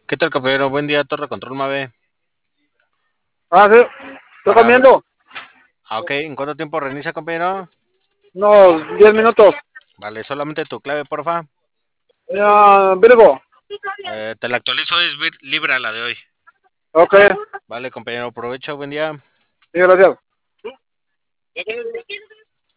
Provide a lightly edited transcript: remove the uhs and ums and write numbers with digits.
¿Qué tal, compañero? Buen día, Torre Control Mave. Ah, sí, estoy Para ver. comiendo. Ok, ¿en cuánto tiempo reinicia, compañero? Unos 10 minutos. Vale, solamente tu clave, porfa. Virgo. Te la actualizo, es Libra la de hoy. Ok, Vale, compañero, aprovecho, buen día. sí, gracias.